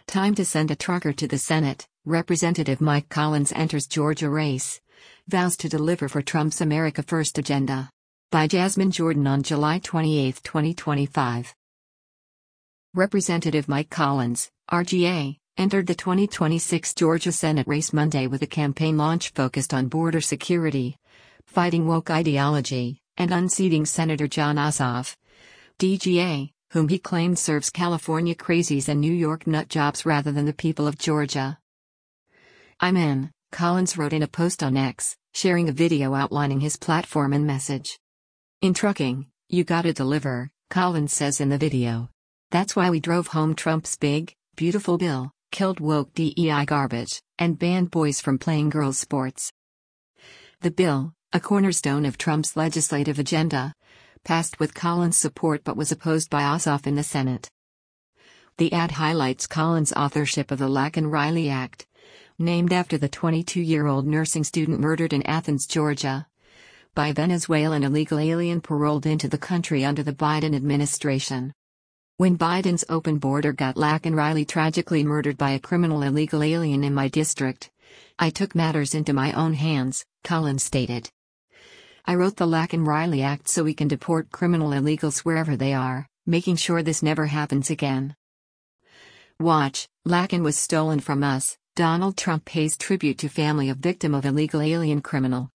Time to send a trucker to the Senate. Representative Mike Collins enters Georgia race. Vows to deliver for Trump's America First agenda. By Jasmine Jordan on July 28, 2025. Representative Mike Collins, RGA, entered the 2026 Georgia Senate race Monday with a campaign launch focused on border security, fighting woke ideology, and unseating Senator Jon Ossoff, DGA, whom he claimed serves California crazies and New York nut jobs rather than the people of Georgia. "I'm in," Collins wrote in a post on X, sharing a video outlining his platform and message. "In trucking, you gotta deliver," Collins says in the video. "That's why we drove home Trump's big, beautiful bill, killed woke DEI garbage, and banned boys from playing girls' sports." The bill, a cornerstone of Trump's legislative agenda, passed with Collins' support but was opposed by Ossoff in the Senate. The ad highlights Collins' authorship of the Laken-Riley Act, named after the 22-year-old nursing student murdered in Athens, Georgia, by a Venezuelan illegal alien paroled into the country under the Biden administration. "When Biden's open border got Laken-Riley tragically murdered by a criminal illegal alien in my district, I took matters into my own hands," Collins stated. "I wrote the Laken-Riley Act so we can deport criminal illegals wherever they are, making sure this never happens again. Watch, Laken was stolen from us," Donald Trump pays tribute to family of victim of illegal alien criminal.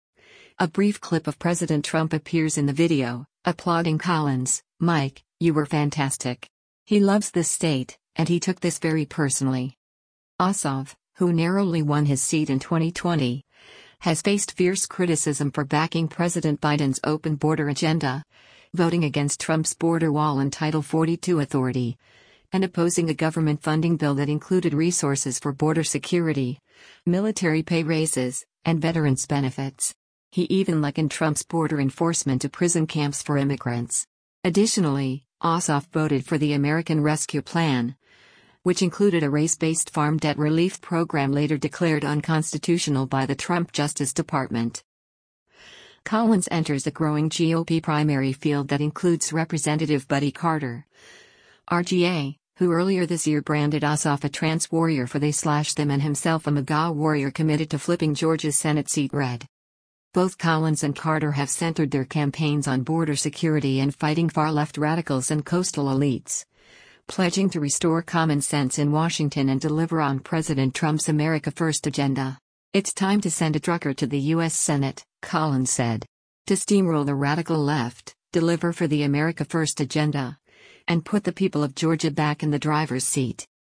A brief clip of President Trump appears in the video, applauding Collins. "Mike, you were fantastic. He loves this state, and he took this very personally." Ossoff, who narrowly won his seat in 2020, has faced fierce criticism for backing President Biden's open border agenda, voting against Trump's border wall and Title 42 authority, and opposing a government funding bill that included resources for border security, military pay raises, and veterans' benefits. He even likened Trump's border enforcement to prison camps for immigrants. Additionally, Ossoff voted for the American Rescue Plan, which included a race-based farm debt relief program later declared unconstitutional by the Trump Justice Department. Collins enters a growing GOP primary field that includes Representative Buddy Carter, RGA, who earlier this year branded Ossoff a trans warrior for they/them and himself a MAGA warrior committed to flipping Georgia's Senate seat red. Both Collins and Carter have centered their campaigns on border security and fighting far-left radicals and coastal elites, pledging to restore common sense in Washington and deliver on President Trump's America First agenda. "It's time to send a trucker to the U.S. Senate," Collins said. "To steamroll the radical left, deliver for the America First agenda, and put the people of Georgia back in the driver's seat."